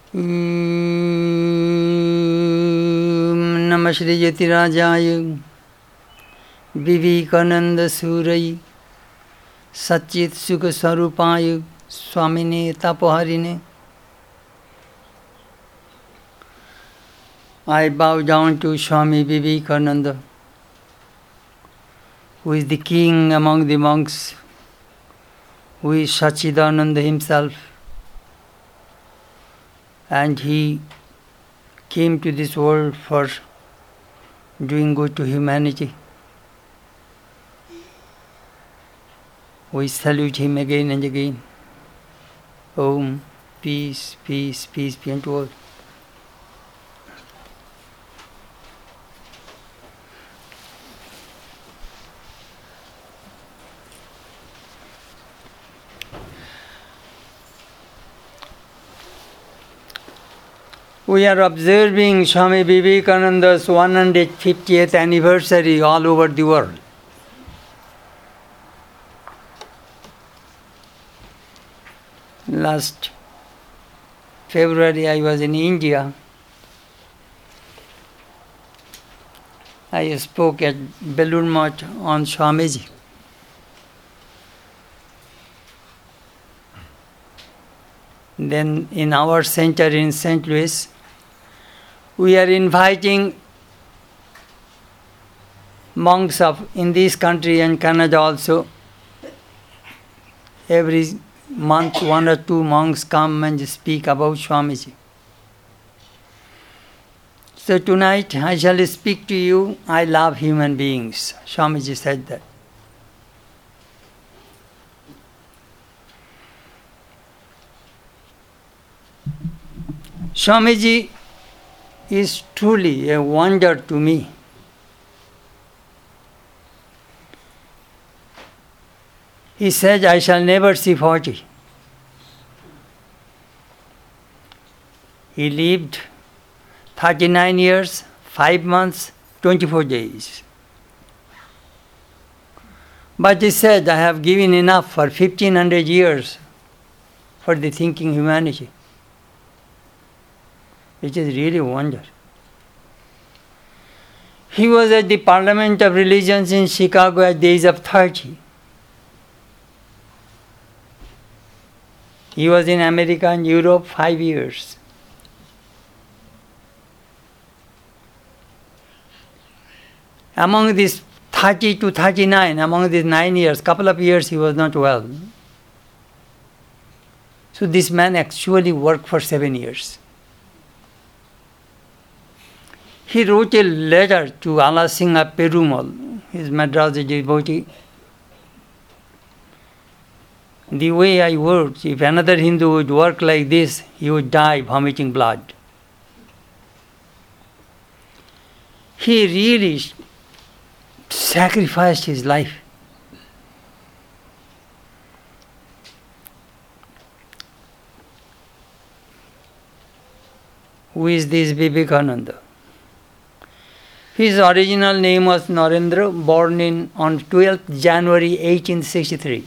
Namah Shri Yatirajaya Vivekananda Surai Satchit Sukha Sarupaya Swamine Tapoharine. I bow down to Swami Vivekananda, who is the king among the monks, who is Sachidananda himself, and he came to this world for doing good to humanity. We salute him again and again. Om, peace, peace, peace be unto all. We are observing Swami Vivekananda's 150th anniversary all over the world. Last February I was in India. I spoke at Belur Math on Swamiji. Then in our center in St. Louis, we are inviting monks in this country and Canada also. Every month, 1 or 2 monks come and speak about Swamiji. So tonight I shall speak to you, I love human beings. Swamiji said that. Swamiji is truly a wonder to me. He says, I shall never see 40. He lived 39 years, 5 months, 24 days. But he said, I have given enough for 1500 years for the thinking humanity. It is really a wonder. He was at the Parliament of Religions in Chicago at the age of 30. He was in America and Europe 5 years. Among these 30 to 39, among these 9 years, couple of years he was not well. So this man actually worked for 7 years. He wrote a letter to Alasingha Perumal, his Madrasi devotee. The way I worked, if another Hindu would work like this, he would die vomiting blood. He really sacrificed his life. Who is this Vivekananda? His original name was Narendra, born on 12th January 1863.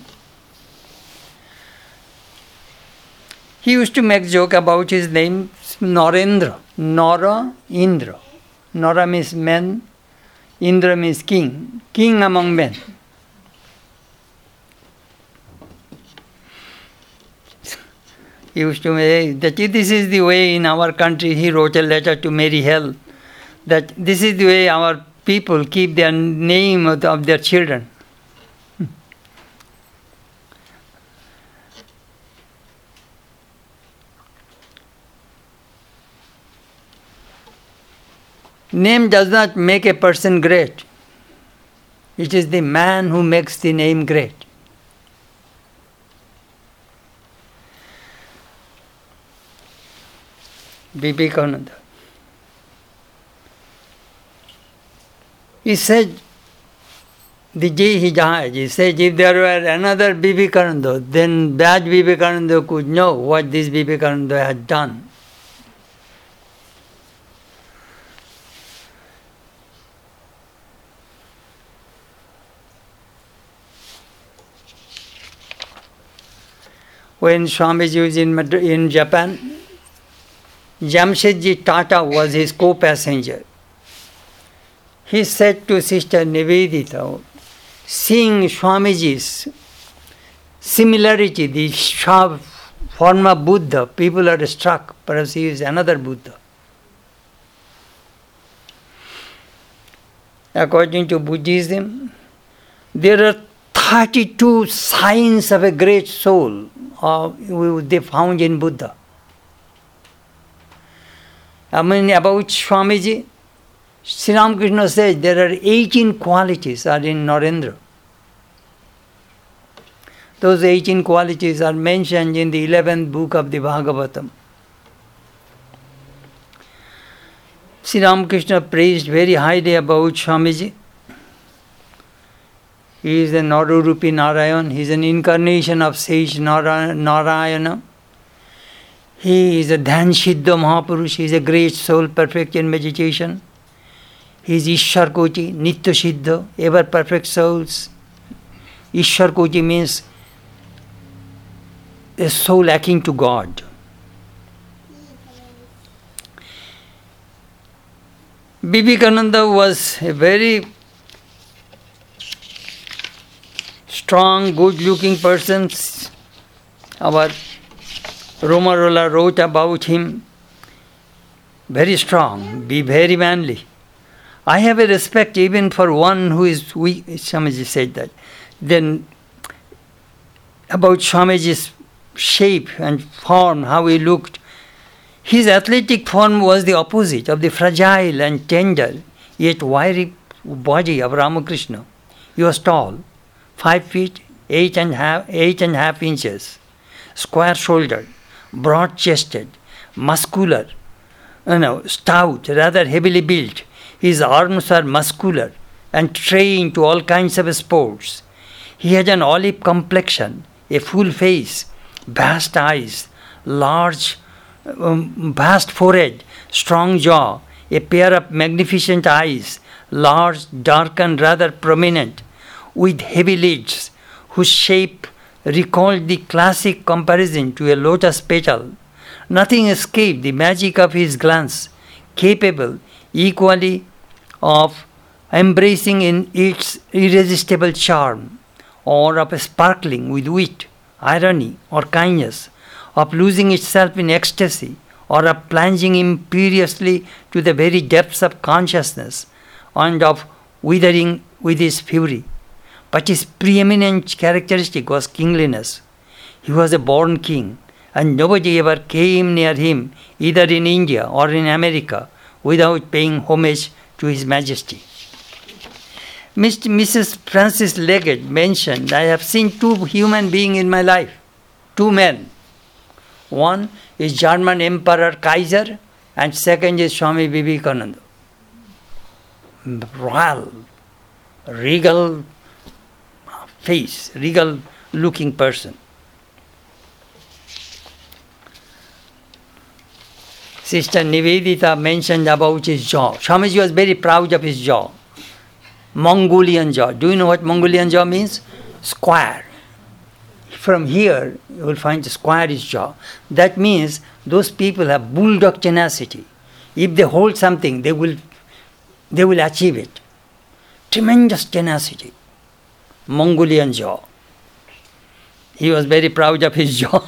He used to make joke about his name, Narendra. Nara, Indra. Nara means men, Indra means king, king among men. He used to say that this is the way in our country. He wrote a letter to Mary Hell that this is the way our people keep their name of their children. Name does not make a person great. It is the man who makes the name great. Vivekananda. He said, the day he died, he said, if there were another Vivekananda, then that Vivekananda could know what this Vivekananda had done. When Swamiji was in Japan, Jamshedji Tata was his co-passenger. He said to Sister Nivedita, seeing Swamiji's similarity, the form of Buddha, people are struck, perhaps he is another Buddha. According to Buddhism, there are 32 signs of a great soul they found in Buddha. I mean, about Swamiji, Sri Ramakrishna says there are 18 qualities are in Narendra. Those 18 qualities are mentioned in the 11th book of the Bhagavatam. Sri Ramakrishna praised very highly about Swamiji. He is a Narurupi Narayan. He is an incarnation of sage Narayana. He is a Dhyan Siddha Mahapurush. He is a great soul, perfect in meditation. He is Ishwar Koti, Nitya Siddha, ever perfect souls. Ishwar Koti means a soul akin to God. Vivekananda was a very strong, good-looking person. Our Romarola wrote about him. Very strong, be very manly. I have a respect even for one who is weak. Swamiji said that. Then about Swamiji's shape and form, how he looked. His athletic form was the opposite of the fragile and tender, yet wiry body of Ramakrishna. He was tall, 5 feet, 8.5 inches, square-shouldered, broad-chested, muscular, stout, rather heavily built. His arms were muscular and trained to all kinds of sports. He had an olive complexion, a full face, vast eyes, large, vast forehead, strong jaw, a pair of magnificent eyes, large, dark and rather prominent, with heavy lids, whose shape recalled the classic comparison to a lotus petal. Nothing escaped the magic of his glance, capable equally of embracing in its irresistible charm, or of sparkling with wit, irony, or kindness, of losing itself in ecstasy, or of plunging imperiously to the very depths of consciousness, and of withering with his fury. But his preeminent characteristic was kingliness. He was a born king, and nobody ever came near him, either in India or in America, without paying homage to His Majesty. Mrs. Frances Leggett mentioned, I have seen 2 human beings in my life, 2 men. One is German Emperor Kaiser, and second is Swami Vivekananda. Royal, regal face, regal looking person. Sister Nivedita mentioned about his jaw. Swamiji was very proud of his jaw. Mongolian jaw. Do you know what Mongolian jaw means? Square. From here, you will find the square is jaw. That means those people have bulldog tenacity. If they hold something, they will achieve it. Tremendous tenacity. Mongolian jaw. He was very proud of his jaw.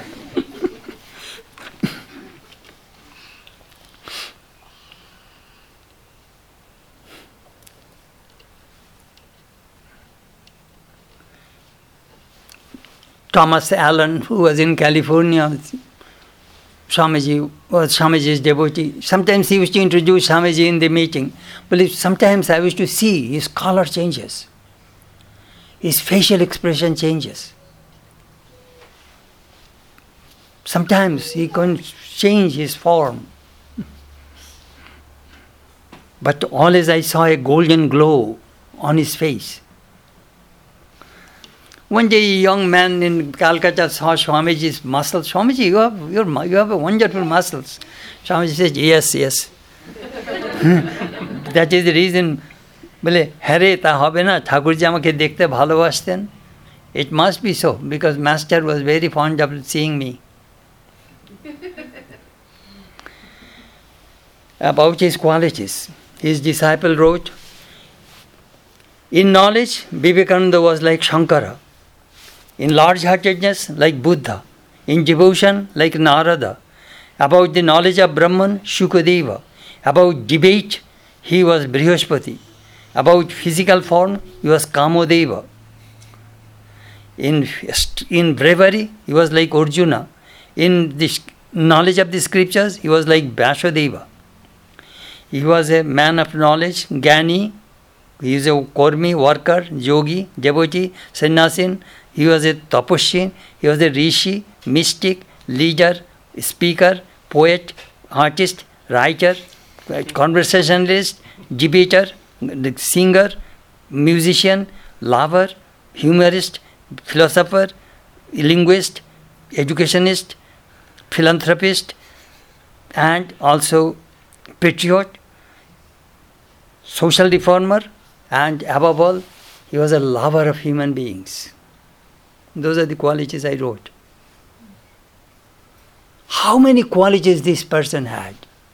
Thomas Allen, who was in California, Swamiji was Swamiji's devotee. Sometimes he used to introduce Swamiji in the meeting. But sometimes I used to see his color changes. His facial expression changes. Sometimes he can change his form. But always I saw a golden glow on his face. One day a young man in Calcutta saw Swamiji's muscles. Swamiji, you have a wonderful muscles. Swamiji says, yes. That is the reason. Bole, Hare ta hobe na, Thakurji amake dekhte bhalobashten. It must be so, because Master was very fond of seeing me. about his qualities. His disciple wrote, in knowledge, Vivekananda was like Shankara. In large-heartedness, like Buddha. In devotion, like Narada. About the knowledge of Brahman, Shukadeva. About debate, he was Brihaspati. About physical form, he was Kamodeva. In bravery, he was like Arjuna. In the knowledge of the scriptures, he was like Vyasadeva. He was a man of knowledge, Gyani. He is a Kormi, worker, Yogi, devotee, Sannyasin. He was a Tapasya. He was a Rishi, mystic, leader, speaker, poet, artist, writer, conversationalist, debater, singer, musician, lover, humorist, philosopher, linguist, educationist, philanthropist, and also patriot, social reformer, and above all, he was a lover of human beings. Those are the qualities I wrote. How many qualities this person had?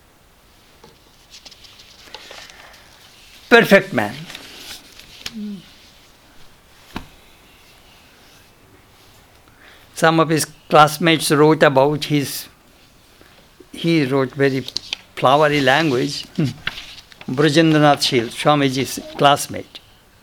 Perfect man. Some of his classmates wrote about he wrote very flowery language. Brajendranath Shil, Swamiji's classmate.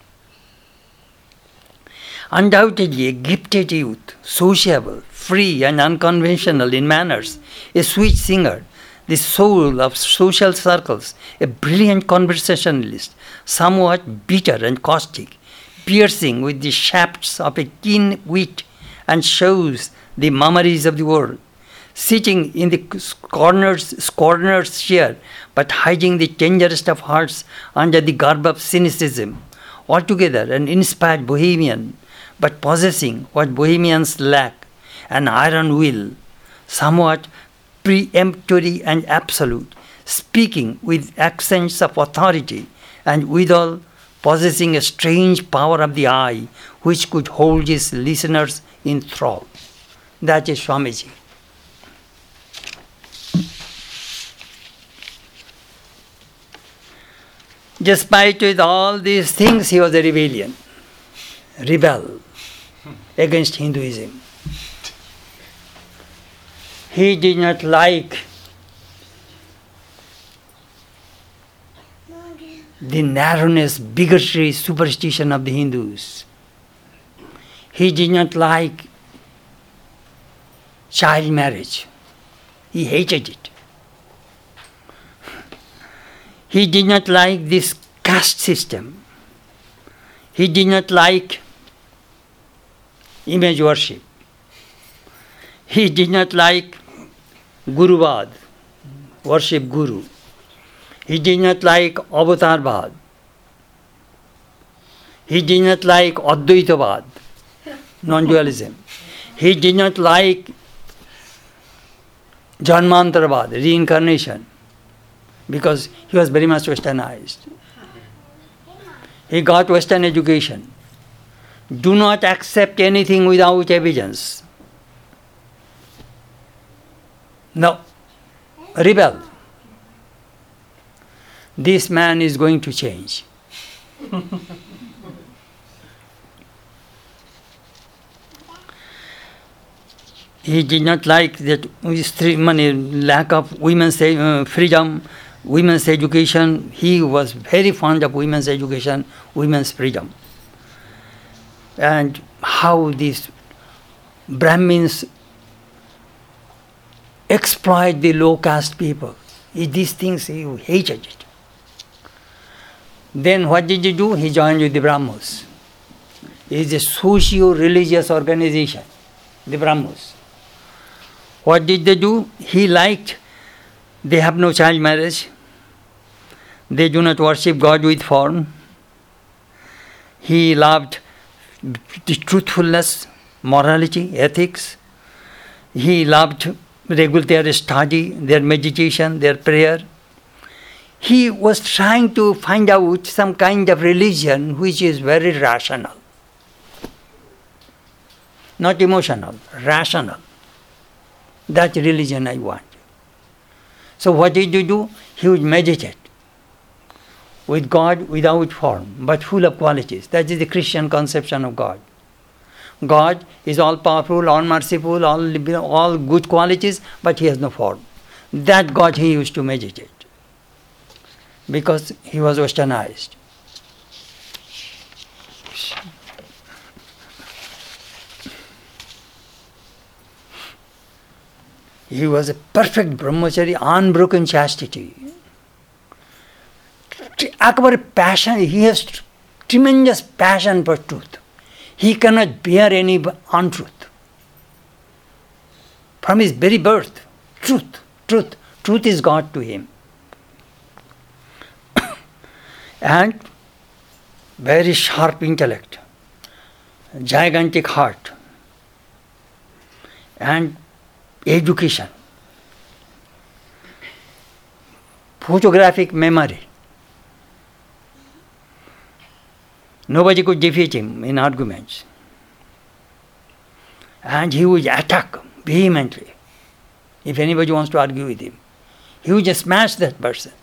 Undoubtedly a gifted youth, sociable, free and unconventional in manners, a sweet singer, the soul of social circles, a brilliant conversationalist, somewhat bitter and caustic, piercing with the shafts of a keen wit, and shows the mummeries of the world, sitting in the scorner's chair, but hiding the tenderest of hearts under the garb of cynicism, altogether an inspired bohemian, but possessing what bohemians lack, an iron will, somewhat peremptory and absolute, speaking with accents of authority, and withal possessing a strange power of the eye, which could hold his listeners in thrall. That is Swamiji. Despite with all these things, he was a rebel against Hinduism. He did not like the narrowness, bigotry, superstition of the Hindus. He did not like child marriage. He hated it. He did not like this caste system. He did not like image worship. He did not like Guruvad, worship Guru. He did not like Avatarvad. He did not like Advaitavad, non-dualism. He did not like Janmantaravad, reincarnation, because he was very much westernized. He got Western education. Do not accept anything without evidence. No. Rebel. This man is going to change. He did not like that lack of women's freedom, women's education. He was very fond of women's education, women's freedom. And how these Brahmins exploit the low caste people. These things he hated it. Then what did he do? He joined with the Brahmos. It is a socio-religious organization, the Brahmos. What did they do? He liked, they have no child marriage. They do not worship God with form. He loved the truthfulness, morality, ethics. He loved their study, their meditation, their prayer. He was trying to find out some kind of religion which is very rational. Not emotional, rational. That religion I want. So what did he do? he would meditate with God without form, but full of qualities. That is the Christian conception of God. God is all powerful, all merciful, all good qualities, but he has no form. That God he used to meditate because he was westernized. He was a perfect brahmachari, unbroken chastity. Akbar passion, he has tremendous passion for truth. He cannot bear any untruth. From his very birth, truth is God to him. And very sharp intellect, gigantic heart, and education, photographic memory. Nobody could defeat him in arguments. And he would attack vehemently. If anybody wants to argue with him, he would just smash that person.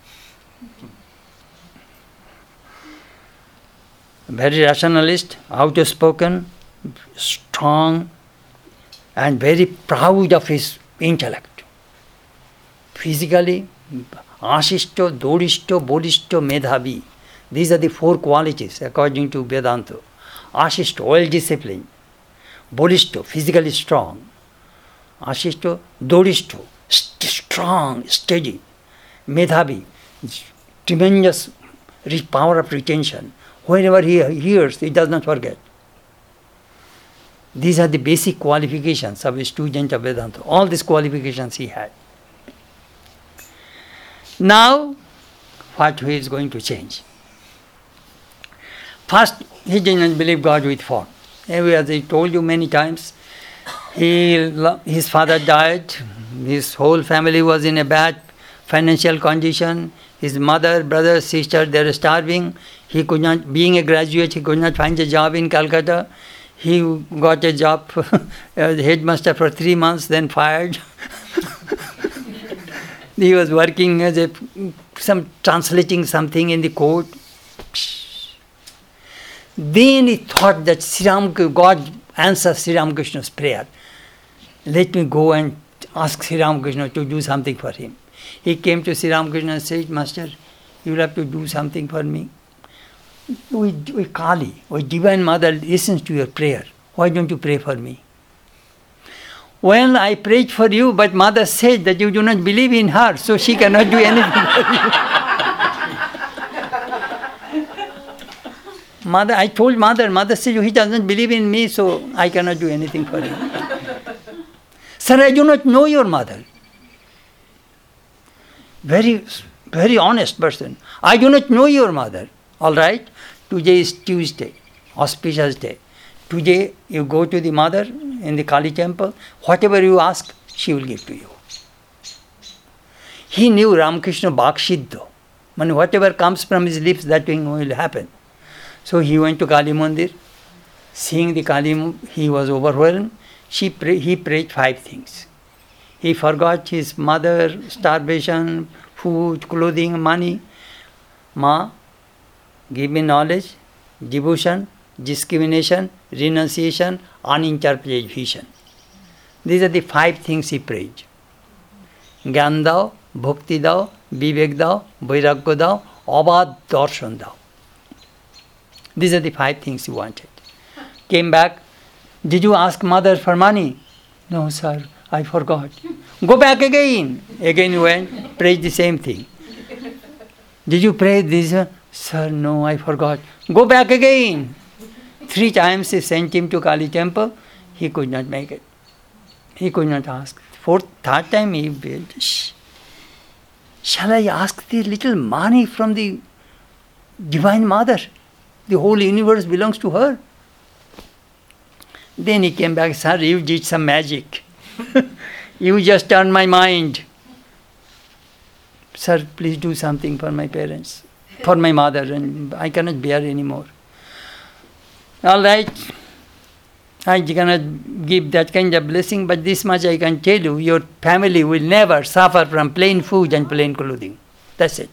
Very rationalist, outspoken, strong, and very proud of his intellect. Physically, ashishto, dodishto, bodhishto, medhavi. These are the four qualities according to Vedanta. Ashishto, well-disciplined. Bodhishto, physically strong. Ashishto, dodishto, strong, steady. Medhavi, tremendous power of retention. Whenever he hears, he does not forget. These are the basic qualifications of a student of Vedanta. All these qualifications he had. Now, what he is going to change? First, he didn't believe God with form. As I told you many times, his father died. His whole family was in a bad financial condition. His mother, brother, sister, they were starving. He could not, being a graduate, he could not find a job in Calcutta. He got a job as headmaster for 3 months, then fired. He was working as translating something in the court. Then he thought that God answers Sri Ramakrishna's prayer. Let me go and ask Sri Ramakrishna to do something for him. He came to Sri Ramakrishna and said, Master, you will have to do something for me. We Kali, our Divine Mother listens to your prayer. Why don't you pray for me? Well, I prayed for you, but Mother said that you do not believe in her, so she cannot do anything for you. I told Mother said, he doesn't believe in me, so I cannot do anything for him. Sir, I do not know your mother. Very, very honest person. I do not know your mother. All right? Today is Tuesday, auspicious day. Today you go to the mother in the Kali temple. Whatever you ask, she will give to you. He knew Ramakrishna Bhakshiddha. Whatever comes from his lips, that thing will happen. So he went to Kali Mandir. Seeing the Kali, he was overwhelmed. He prayed 5 things. He forgot his mother, starvation, food, clothing, money. Ma, give me knowledge, devotion, discrimination, renunciation, uninterpreted vision. These are the 5 things he prayed. Gyan dao, bhakti dao, vivek dao, vairagya dao, abad darshan dao. These are the 5 things he wanted. Came back. Did you ask mother for money? No, sir, I forgot. Go back again. Again you went, prayed the same thing. Did you pray this? Sir, no, I forgot. Go back again. 3 times he sent him to Kali temple. He could not make it. He could not ask. 4th, 3rd time he said, shall I ask the little money from the Divine Mother? The whole universe belongs to her. Then he came back, sir, you did some magic. You just turned my mind. Sir, please do something for my parents, for my mother, and I cannot bear anymore. All right, I cannot give that kind of blessing, but this much I can tell you, your family will never suffer from plain food and plain clothing. That's it.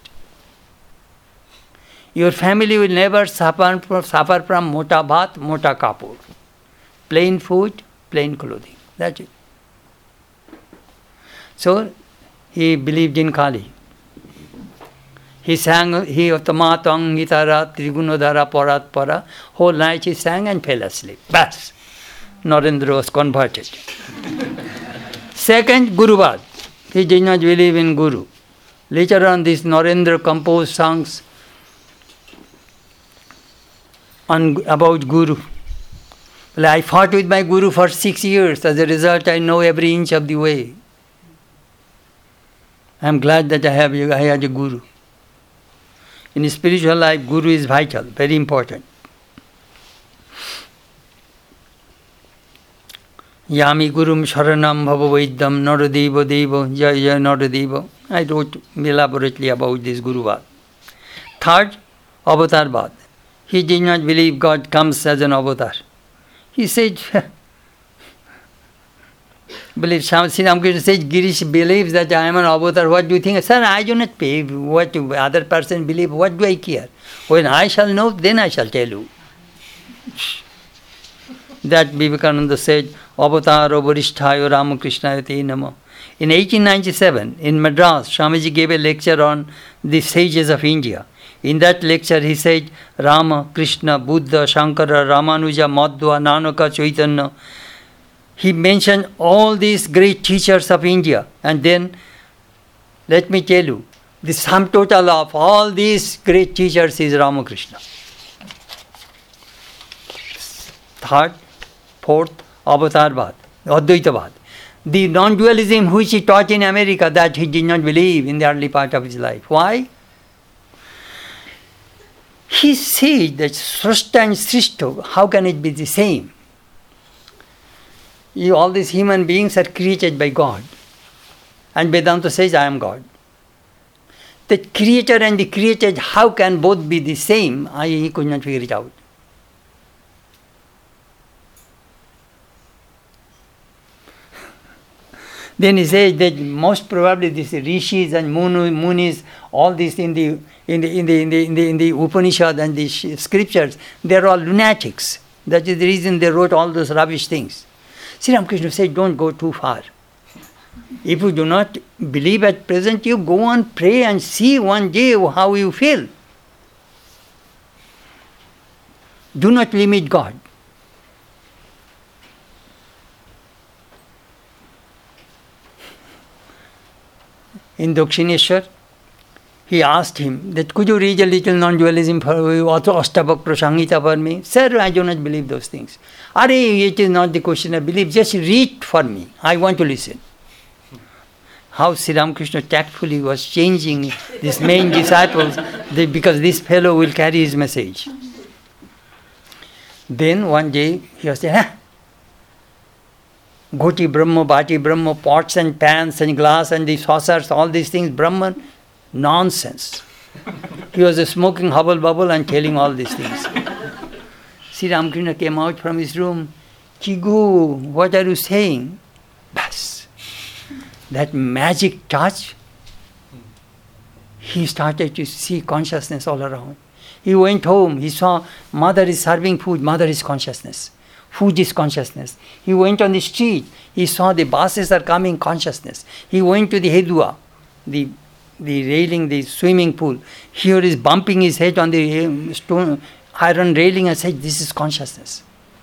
Your family will never suffer from mota bhat, mota kapur. Plain food, plain clothing. That's it. So, he believed in Kali. He sang, he Tamatang Gitara Trigunodhara Parat Para. Whole night he sang and fell asleep. Bas. Narendra was converted. Second, Guruvad. He did not believe in Guru. Later on, this Narendra composed songs about Guru. Well, I fought with my Guru for 6 years. As a result, I know every inch of the way. I am glad that I had a Guru. In spiritual life, Guru is vital, very important. Yami Gurum Sharanam Bhavavidyam Naradeva Deva Jaya Naradeva. I wrote elaborately about this Guruvad. Third, Avatarvad. He did not believe God comes as an avatar. He said, Sri Ramakrishna says, Girish believes that I am an avatar. What do you think? Sir, I do not pay what other person believe. What do I care? When I shall know, then I shall tell you. That Vivekananda said, Avatar Varishthaya Ramakrishna Te Nama. In 1897, in Madras, Swamiji gave a lecture on the sages of India. In that lecture, he said, Rama, Krishna, Buddha, Shankara, Ramanuja, Madhva, Nanaka, Chaitanya. He mentioned all these great teachers of India. And then, let me tell you, the sum total of all these great teachers is Ramakrishna. Third, fourth, Avatarvad, Advaitavad. The non-dualism which he taught in America, that he did not believe in the early part of his life. Why? He said that Srashta and Srishta, how can it be the same? All these human beings are created by God. And Vedanta says, I am God. The creator and the created, how can both be the same? He could not figure it out. Then he says that most probably these rishis and munis, all this in the Upanishad and the scriptures, they are all lunatics. That is the reason they wrote all those rubbish things. Sri Ramakrishna said, don't go too far. If you do not believe at present, you go and pray and see one day how you feel. Do not limit God. In Dakshineshwar, he asked him that, could you read a little non-dualism for Ashtavakra Samhita for me? Sir, I do not believe those things. It is not the question of belief, just read for me. I want to listen. How Sri Ramakrishna tactfully was changing these main disciples because this fellow will carry his message. Then one day he was saying, Ghoti Brahma, Bhati Brahma, pots and pans and glass and the saucers, all these things, Brahman, nonsense. He was smoking hubble bubble and telling all these things. Sri Ramakrishna came out from his room. Chigu, what are you saying? Bas. That magic touch, he started to see consciousness all around. He went home, he saw mother is serving food, mother is consciousness. Food is consciousness. He went on the street, he saw the buses are coming, consciousness. He went to the Hedua, the railing, the swimming pool. Here is bumping his head on the stone, iron railing and said, this is consciousness.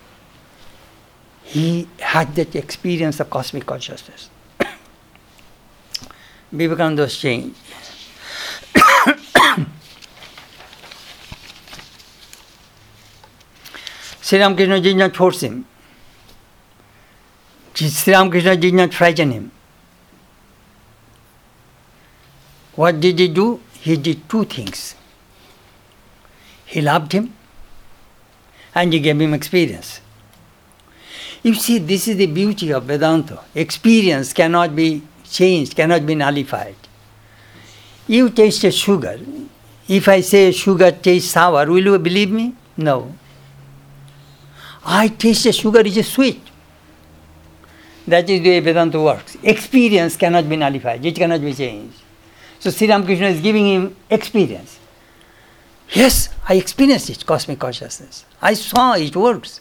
He had that experience of cosmic consciousness. Vivekananda was changed. Sri Ramakrishna did not force him. Sri Ramakrishna did not frighten him. What did he do? He did two things. He loved him and he gave him experience. You see, this is the beauty of Vedanta. Experience cannot be changed, cannot be nullified. You taste sugar. If I say sugar tastes sour, will you believe me? No. I taste sugar is sweet. That is the way Vedanta works. Experience cannot be nullified. It cannot be changed. So Sri Ramakrishna is giving him experience. Yes, I experienced it, cosmic consciousness. I saw it works.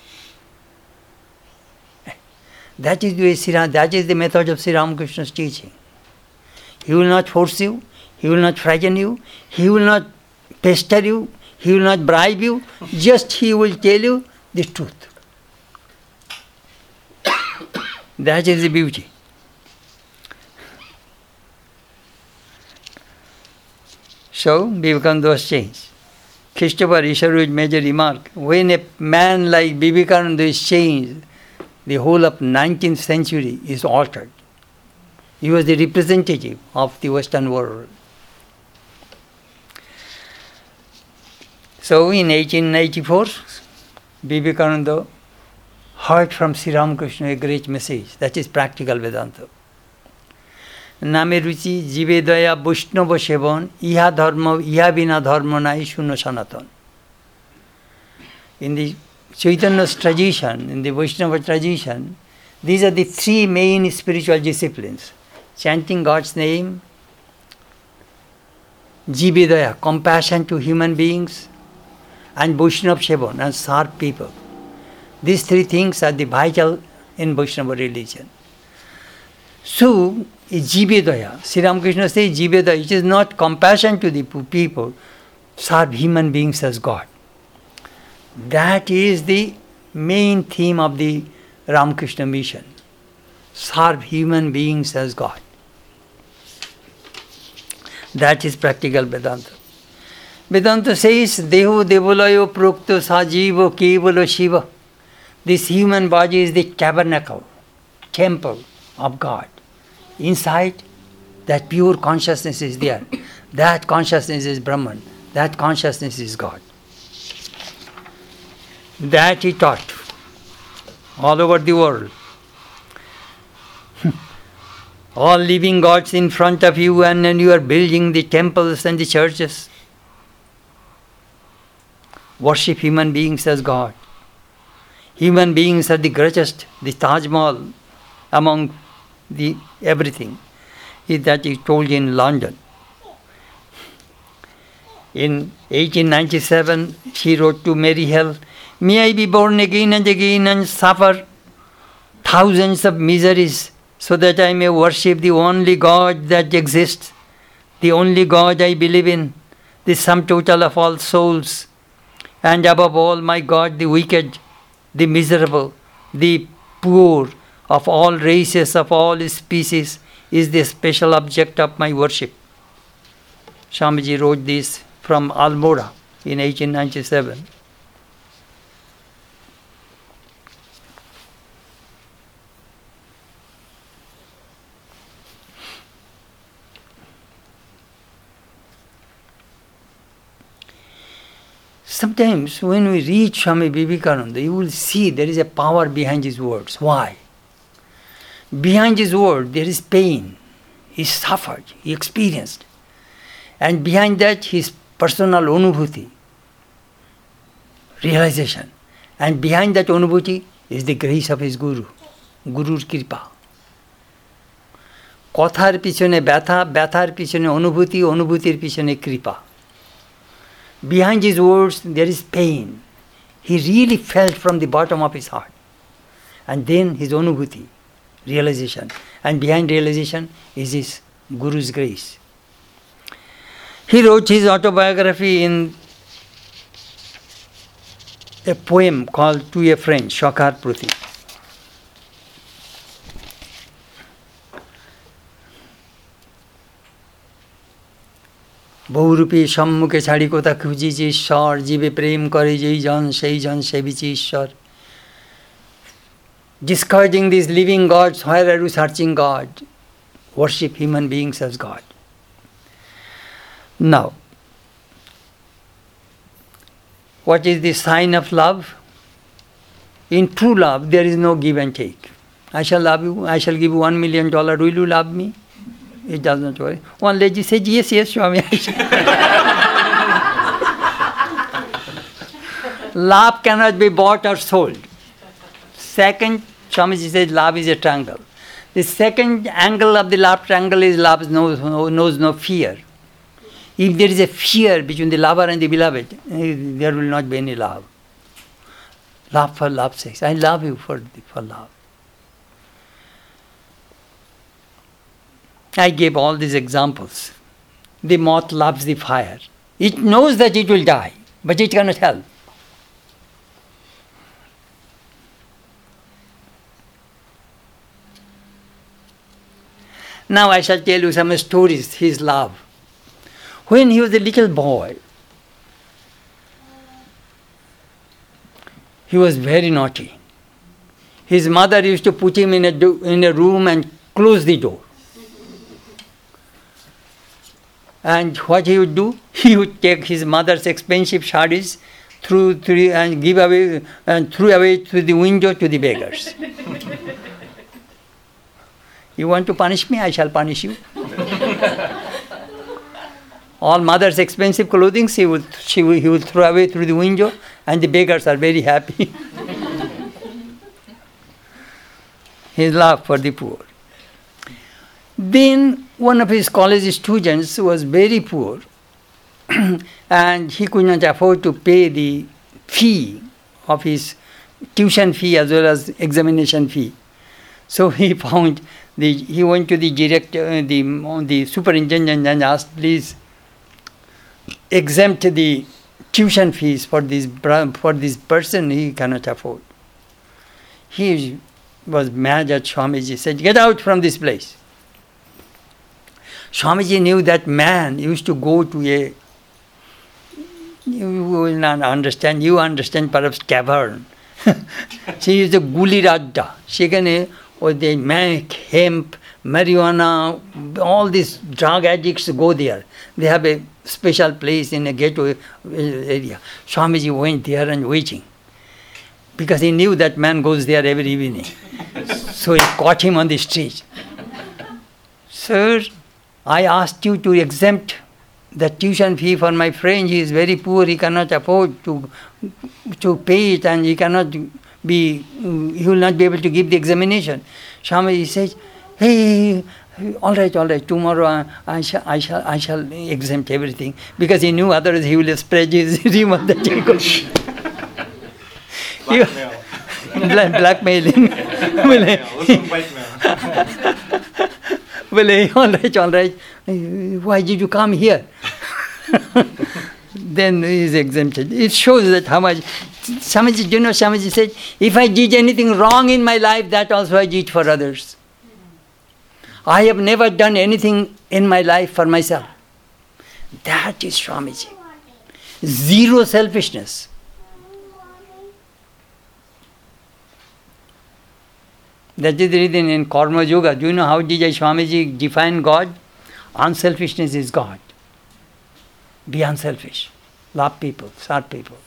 That is the way that is the method of Sri Ramakrishna's teaching. He will not force you, he will not frighten you, he will not pester you, he will not bribe you, just he will tell you the truth. That is the beauty. So, Vivekananda was changed. Christopher Isharu's major remark, when a man like Vivekananda is changed, the whole of 19th century is altered. He was the representative of the Western world. So in 1894, Vivekananda heard from Sri Ramakrishna a great message, that is practical Vedanta. Name ruchi jive daya Vaishnava sevan iha dharma iha bina dharma nai shuno sanatan. In the Chaitanya's tradition, in the Vaishnava tradition, these are the three main spiritual disciplines. Chanting God's name, Jivedaya, compassion to human beings, and Vaishnava Sevan, and serve people. These three things are the vital in Vaishnava religion. So, Jivedaya, Sri Ramakrishna says Jivedaya, it is not compassion to the people, serve human beings as God. That is the main theme of the Ramakrishna mission. Serve human beings as God. That is practical Vedanta. Vedanta says, Deho devalayo prokto sajivo kevalo shiva. This human body is the tabernacle, temple of God. Inside, that pure consciousness is there. That consciousness is Brahman. That consciousness is God. That he taught all over the world. All living gods in front of you, and then you are building the temples and the churches. Worship human beings as God. Human beings are the greatest, the Taj Mahal among the everything. That he told in London. In 1897, she wrote to Mary Hell, may I be born again and suffer thousands of miseries so that I may worship the only God that exists, the only God I believe in, the sum total of all souls, and above all, my God, the wicked, the miserable, the poor, of all races, of all species, is the special object of my worship. Swamiji wrote this from Almora in 1897. Sometimes when we read Swami Vivekananda, you will see there is a power behind his words. Why? Behind his word there is pain. He suffered, he experienced. And behind that his personal anubhuti, realization. And behind that anubhuti is the grace of his Guru, Guru's kripa. Kothar pichone betha, bethar pichone anubhuti, anubhutir pichone kripa. Behind his words there is pain. He really felt from the bottom of his heart. And then his anubhuti, realization. And behind realization is his Guru's grace. He wrote his autobiography in a poem called To a Friend, Shakar Pruthi. বহুরূপী সম্মুখে ছাড়ি কোথা খুঁজিছি ঈশ্বর জীবে প্রেম করে যেই জন সেই জন সেবিছি ঈশ্বর. Discarding these living gods, where are you searching God? Worship human beings as God. Now, what is the sign of love? In true love, there is no give and take. I shall love you, I shall give you $1 million, will you love me? It does not worry. One lady said, yes, yes, Swami. Love cannot be bought or sold. Second, Swamiji said, love is a triangle. The second angle of the love triangle is love knows no fear. If there is a fear between the lover and the beloved, there will not be any love. Love for love's sake. I love you for love. I gave all these examples. The moth loves the fire. It knows that it will die, but it cannot help. Now I shall tell you some stories, his love. When he was a little boy, he was very naughty. His mother used to put him in a room and close the door. And what he would do? He would take his mother's expensive sarees and give away and threw away through the window to the beggars. You want to punish me? I shall punish you. All mother's expensive clothing he would throw away through the window, and the beggars are very happy. His love for the poor. Then one of his college students was very poor and he could not afford to pay the fee of his tuition fee as well as examination fee. So he went to the director, the superintendent, and asked, please exempt the tuition fees for this person he cannot afford. He was mad at Swamiji. He said, get out from this place. Swamiji knew that man used to go to you will not understand, you understand perhaps cavern. She is a guli radda. They make hemp, marijuana, all these drug addicts go there. They have a special place in a gateway area. Swamiji went there and waiting. Because he knew that man goes there every evening. So he caught him on the street. Sir, I asked you to exempt the tuition fee for my friend. He is very poor. He cannot afford to pay it, and he will not be able to give the examination. Swamiji says, hey, all right. Tomorrow I shall exempt everything, because he knew otherwise he will spread his rumor that he goes. Blackmailing. Well, all right. Why did you come here? Then he is exempted. It shows that how much. Swamiji said, if I did anything wrong in my life, that also I did for others. I have never done anything in my life for myself. That is Swamiji. Zero selfishness. That is the reason in Karma Yoga, do you know how did Swamiji define God? Unselfishness is God. Be unselfish. Love people, serve people.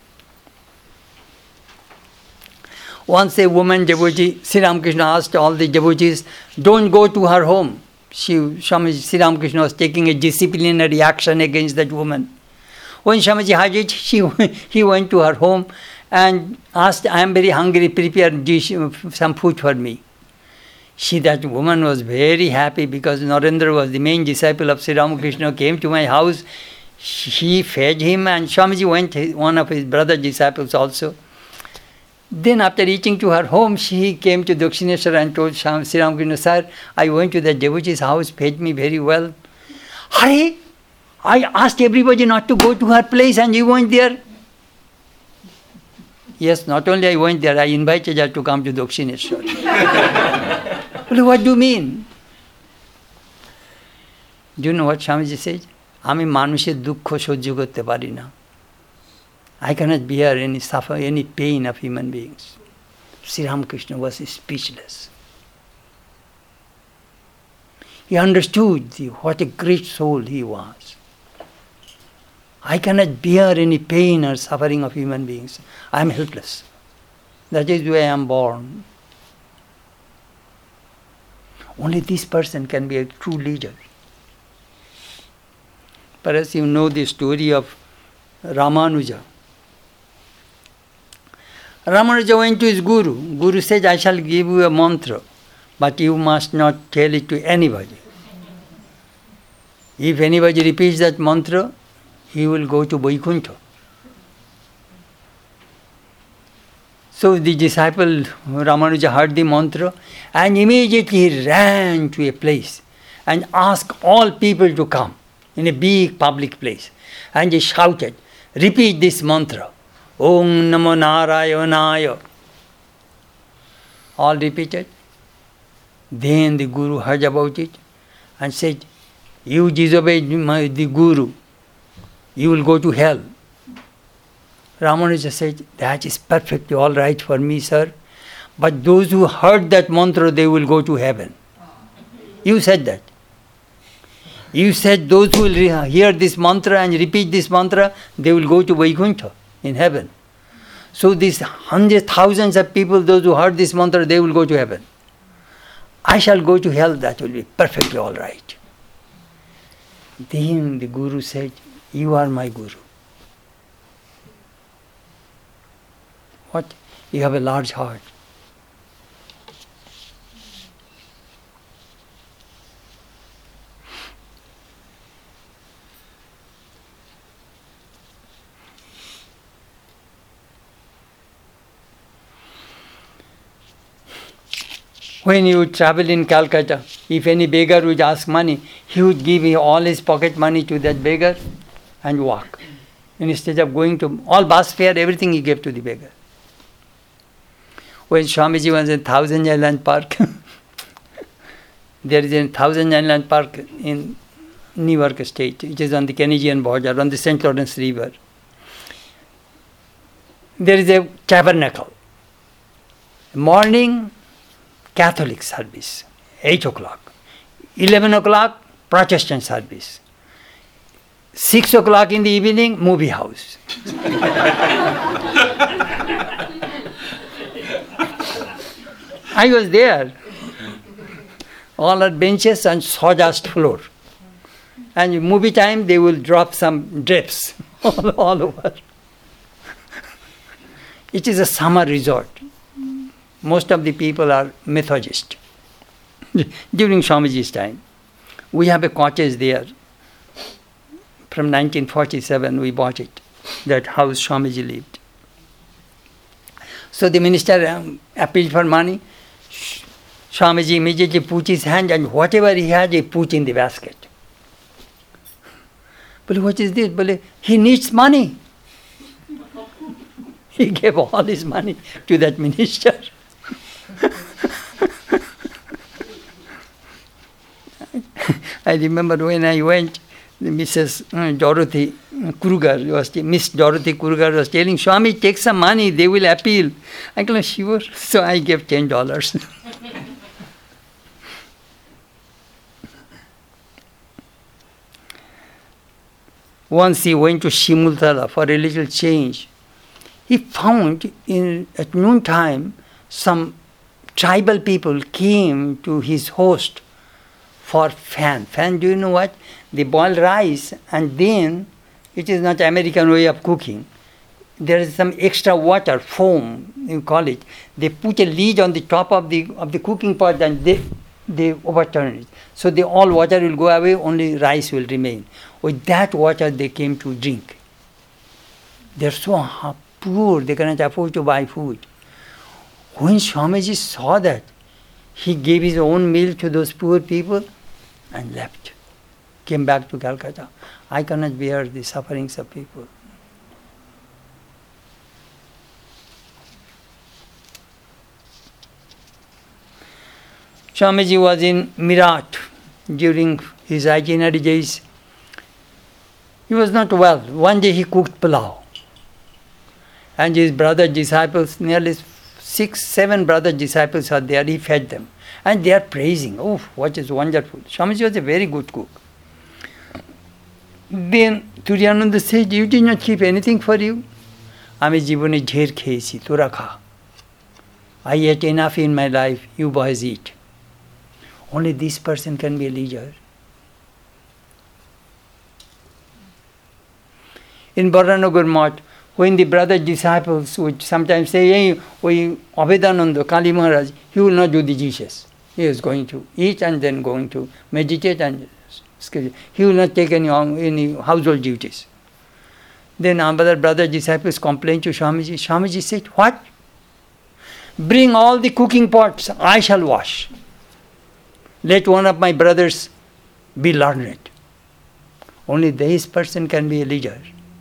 Once a woman devotee, Sri Ramakrishna asked all the devotees, don't go to her home. Swamiji Sri Ramakrishna was taking a disciplinary action against that woman. When Swamiji heard it, he went to her home and asked, I am very hungry, prepare some food for me. That woman was very happy because Narendra was the main disciple of Sri Ramakrishna, came to my house. He fed him, and Swamiji went, one of his brother disciples also. Then after reaching to her home, she came to Dakshineshwar and told Sri Ramakrishna, sir, I went to the devotee's house, fed me very well. Hare, I asked everybody not to go to her place and you went there. Yes, not only I went there, I invited her to come to Dakshineshwar. Well, what do you mean? Do you know what Swamiji said? আমি মানুষের দুঃখ সহ্য করতে পারি না. I cannot bear any suffer, any pain of human beings. Sri Ramakrishna was speechless. He understood what a great soul he was. I cannot bear any pain or suffering of human beings. I am helpless. That is why I am born. Only this person can be a true leader. Perhaps you know the story of Ramanuja. Ramanuja went to his guru. Guru said, I shall give you a mantra. but you must not tell it to anybody. If anybody repeats that mantra, he will go to Vaikuntha. So the disciple Ramanuja heard the mantra and immediately he ran to a place and asked all people to come in a big public place. And he shouted, repeat this mantra, Om Namo Narayanaya. All repeated. Then the Guru heard about it and said, you disobeyed the Guru, you will go to hell. Ramanuja said, that is perfectly all right for me, sir. But those who heard that mantra, they will go to heaven. You said that. You said those who will hear this mantra and repeat this mantra, they will go to Vaikuntha in heaven. So these hundreds, thousands of people, those who heard this mantra, they will go to heaven. I shall go to hell, that will be perfectly all right. Then the Guru said, you are my Guru. What? You have a large heart. When you travel in Calcutta, if any beggar would ask money, he would give all his pocket money to that beggar and walk. Instead of going to all bus fare, everything he gave to the beggar. When Swamiji was in Thousand Island Park, there is a Thousand Island Park in New York State, which is on the Canadian border, on the St. Lawrence River. There is a tabernacle. Morning, Catholic service, 8 o'clock. 11 o'clock, Protestant service. 6 o'clock in the evening, movie house. I was there. All are benches and sawdust floor. And movie time, they will drop some drips all over. It is a summer resort. Most of the people are Methodists. During Swamiji's time, we have a cottage there. From 1947, we bought it. That house Swamiji lived. So the minister appealed for money. Swamiji immediately put his hand and whatever he had, he put in the basket. But what is this? But he needs money. He gave all his money to that minister. I remember when I went, Mrs. Dorothy Kruger Miss Dorothy Kruger was telling, Swami, take some money, they will appeal. I told her, sure. So I gave $10. Once he went to Shimultala for a little change. He found at noontime some tribal people came to his host for fan. Fan, do you know what? They boil rice and then, it is not American way of cooking. There is some extra water, foam, you call it. They put a lid on the top of the cooking pot and they overturn it. So all water will go away, only rice will remain. With that water they came to drink. They are so poor, they cannot afford to buy food. When Swamiji saw that, he gave his own meal to those poor people and left. Came back to Calcutta. I cannot bear the sufferings of people. Swamiji was in Meerut during his itinerary days. He was not well. One day he cooked pulao. And his brother disciples, nearly 6-7 brother disciples are there, he fed them. And they are praising, oh, what is wonderful. Swamiji was a very good cook. Then Turiyananda said, you did not keep anything for you? Ami jibone jher kheyeci, tora kha. I ate enough in my life, you boys eat. Only this person can be a leader. In Baranagar Math, when the brother disciples would sometimes say, hey, Abhedananda, Kali Maharaj, he will not do the dishes. He is going to eat and then going to meditate and he will not take any household duties. Then another brother disciples complained to Swamiji. Swamiji said, what? Bring all the cooking pots, I shall wash. Let one of my brothers be learned. Only this person can be a leader.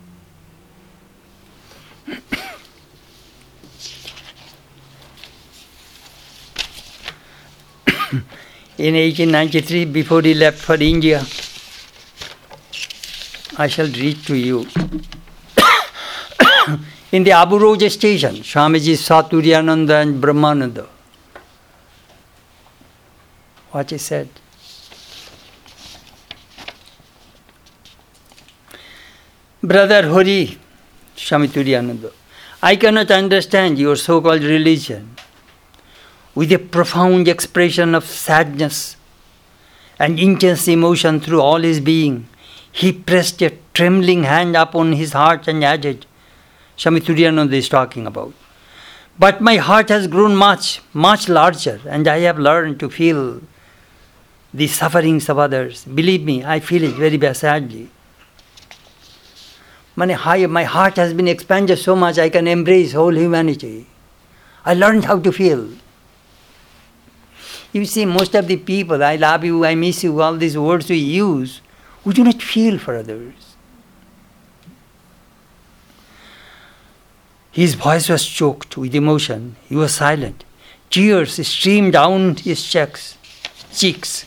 In 1893, before he left for India, I shall read to you. In the Abu Roja station, Swamiji saw Turiyananda and Brahmananda. What he said? Brother Hari, Swami Turiyananda, I cannot understand your so-called religion. With a profound expression of sadness and intense emotion through all his being, he pressed a trembling hand upon his heart and added, Swami Turiyananda is talking about, but my heart has grown much, much larger, and I have learned to feel the sufferings of others. Believe me, I feel it very sadly. My heart has been expanded so much I can embrace whole humanity. I learned how to feel. You see, most of the people, I love you, I miss you, all these words we use, we do not feel for others. His voice was choked with emotion. He was silent. Tears streamed down his cheeks.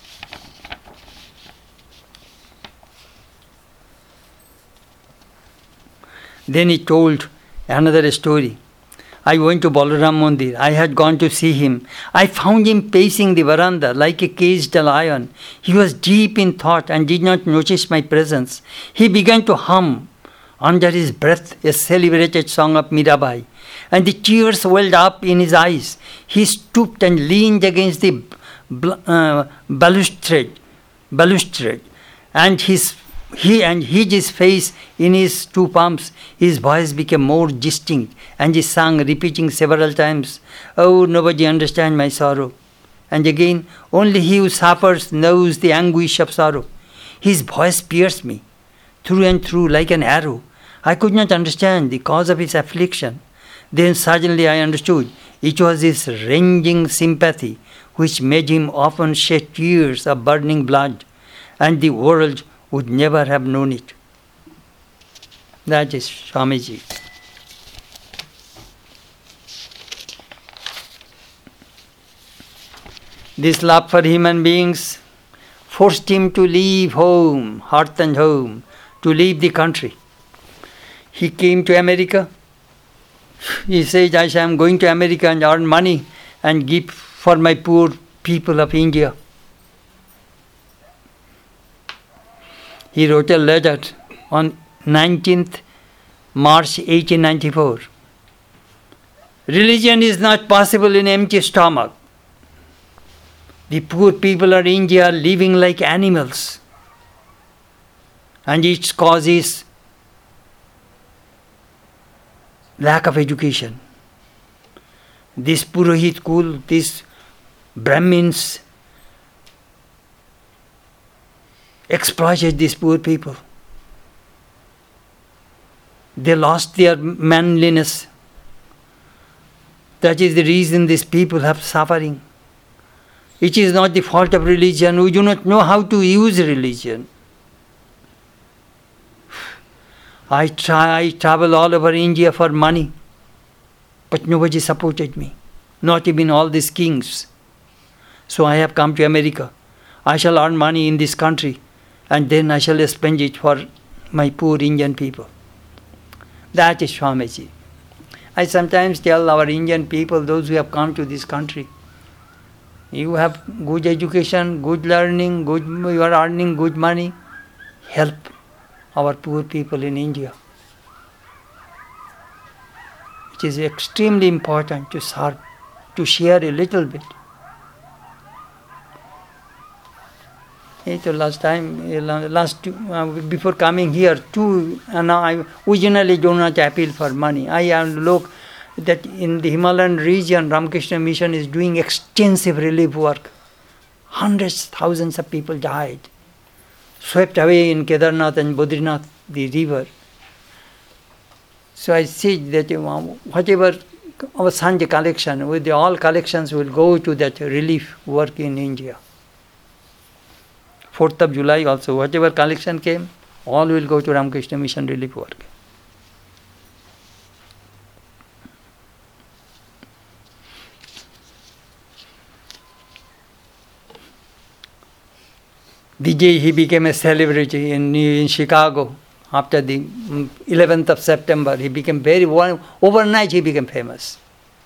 Then he told another story. I went to Balaram Mandir. I had gone to see him. I found him pacing the veranda like a caged lion. He was deep in thought and did not notice my presence. He began to hum under his breath a celebrated song of Mirabai, and the tears welled up in his eyes. He stooped and leaned against the balustrade, and he hid his face in his two palms. His voice became more distinct, and he sang, repeating several times, "Oh, nobody understands my sorrow." And again, "Only he who suffers knows the anguish of sorrow." His voice pierced me through and through like an arrow. I could not understand the cause of his affliction. Then suddenly I understood. It was his ranging sympathy which made him often shed tears of burning blood, and the world would never have known it. That is Swamiji. This love for human beings forced him to leave home, hearth and home, to leave the country. He came to America. He said, I am going to America and earn money and give for my poor people of India. He wrote a letter on 19th March 1894. Religion is not possible in empty stomach. The poor people of India are living like animals, and its cause is lack of education. This Purohit Kul, these Brahmins exploited these poor people. They lost their manliness. That is the reason these people have suffering. It is not the fault of religion. We do not know how to use religion. I travel all over India for money, but nobody supported me, not even all these kings. So I have come to America. I shall earn money in this country, and then I shall spend it for my poor Indian people. That is Swamiji. I sometimes tell our Indian people, those who have come to this country, you have good education, good learning, you are earning good money, help our poor people in India. It is extremely important to serve, to share a little bit. Before coming here, we generally do not appeal for money. I look that in the Himalayan region, Ramakrishna Mission is doing extensive relief work. Hundreds, thousands of people died, swept away in Kedarnath and Badrinath, the river. So I see that whatever our Sanjay collection, with all collections will go to that relief work in India. 4th of July also, whatever collection came, all will go to Ramakrishna Mission relief work. Vijay, he became a celebrity in Chicago. After the 11th of September, he became overnight he became famous.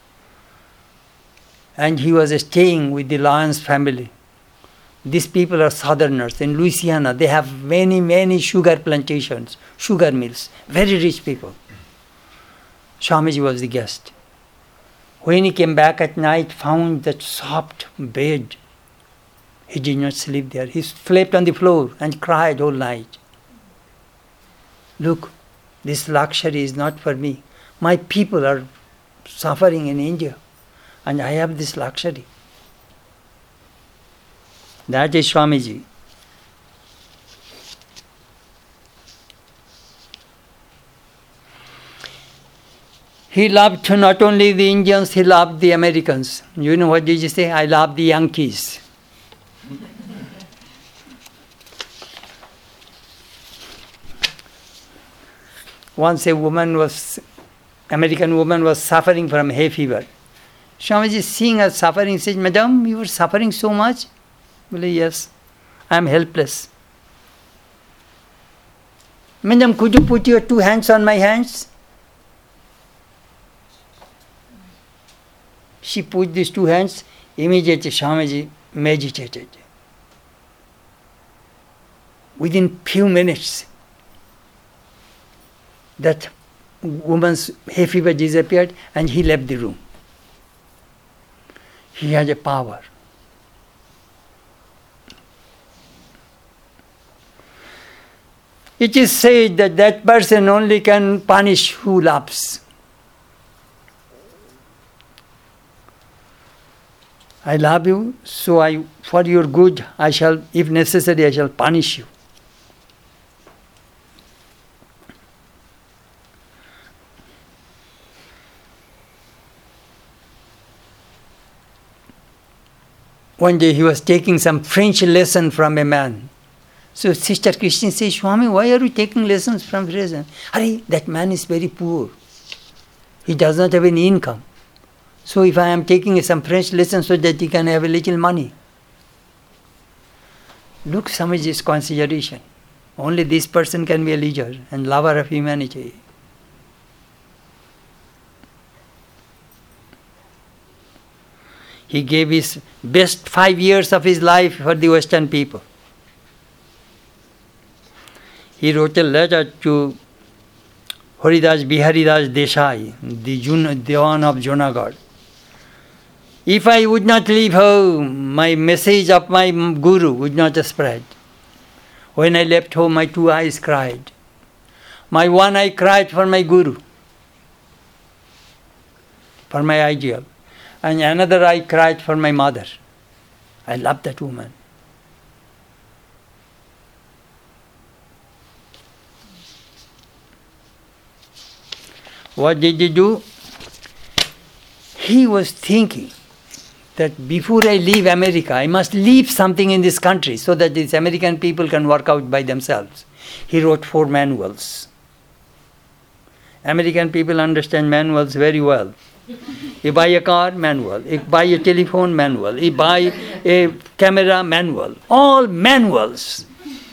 And he was staying with the Lyons family. These people are southerners in Louisiana. They have many, many sugar plantations, sugar mills, very rich people. Swamiji was the guest. When he came back at night, found that soft bed. He did not sleep there. He slept on the floor and cried all night. Look, this luxury is not for me. My people are suffering in India, and I have this luxury. That is Swamiji. He loved not only the Indians, he loved the Americans. You know what did you say? I love the Yankees. Once American woman was suffering from hay fever. Swamiji, seeing her suffering, said, Madam, you are suffering so much? Well, yes, I am helpless. Madam, could you put your 2 hands on my hands? She put these 2 hands, immediately Swamiji meditated. Within few minutes, that woman's hay fever disappeared and he left the room. He had a power. It is said that that person only can punish who loves. I love you, so for your good, if necessary, I shall punish you. One day he was taking some French lesson from a man. So Sister Christine says, Swami, why are you taking lessons from French? That man is very poor. He does not have any income. So if I am taking some French lessons so that he can have a little money. Look, Swamiji's consideration. Only this person can be a leader and lover of humanity. He gave his best 5 years of his life for the Western people. He wrote a letter to Haridas Biharidas Desai, the Dewan of Junagadh. If I would not leave home, my message of my Guru would not spread. When I left home, my 2 eyes cried. My 1 eye cried for my Guru, for my ideal. And another eye cried for my mother. I love that woman. What did he do? He was thinking that before I leave America, I must leave something in this country so that these American people can work out by themselves. He wrote 4 manuals. American people understand manuals very well. You buy a car, manual. You buy a telephone, manual. You buy a camera, manual. All manuals.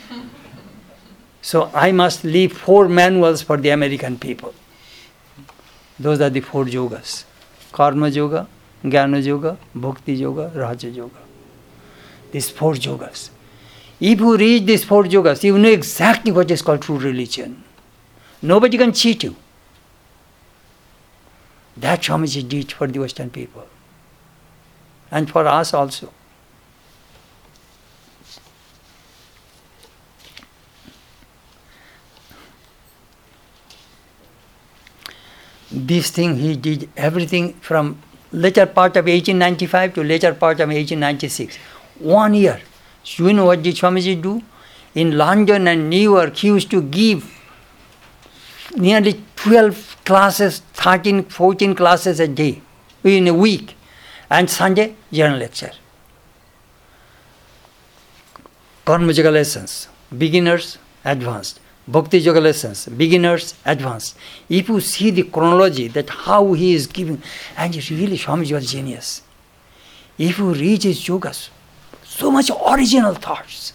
So I must leave 4 manuals for the American people. Those are the 4 yogas. Karma yoga, Jnana yoga, Bhakti yoga, Raja yoga. These 4 yogas. If you read these 4 yogas, you know exactly what is called true religion. Nobody can cheat you. That Swamiji did for the Western people. And for us also. This thing he did everything from later part of 1895 to later part of 1896. 1 year. So you know what did Swamiji do? In London and New York, he used to give nearly 12 classes, 13, 14 classes a day, in a week. And Sunday, general lecture. Karma Yoga lessons, beginners, advanced. Bhakti Yoga lessons, beginners, advanced. If you see the chronology, that how he is giving, and really Swamiji was genius. If you read his yogas, so much original thoughts.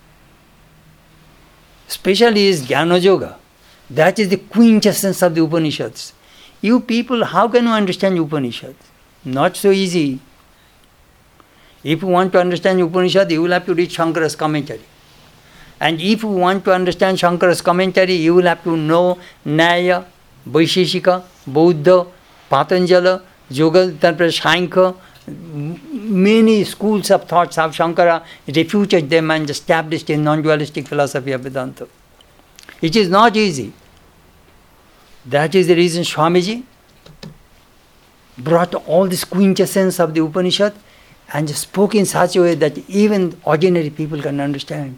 Especially his Jnana Yoga. That is the quintessence of the Upanishads. You people, how can you understand Upanishads? Not so easy. If you want to understand Upanishad, you will have to read Shankara's commentary. And if you want to understand Shankara's commentary, you will have to know Nyaya, Vaisheshika, Bauddha, Patanjala, Yoga, Sankhya. Many schools of thoughts how Shankara refuted them and established a non-dualistic philosophy of Vedanta. It is not easy. That is the reason Swamiji brought all this quintessence of the Upanishad and spoke in such a way that even ordinary people can understand.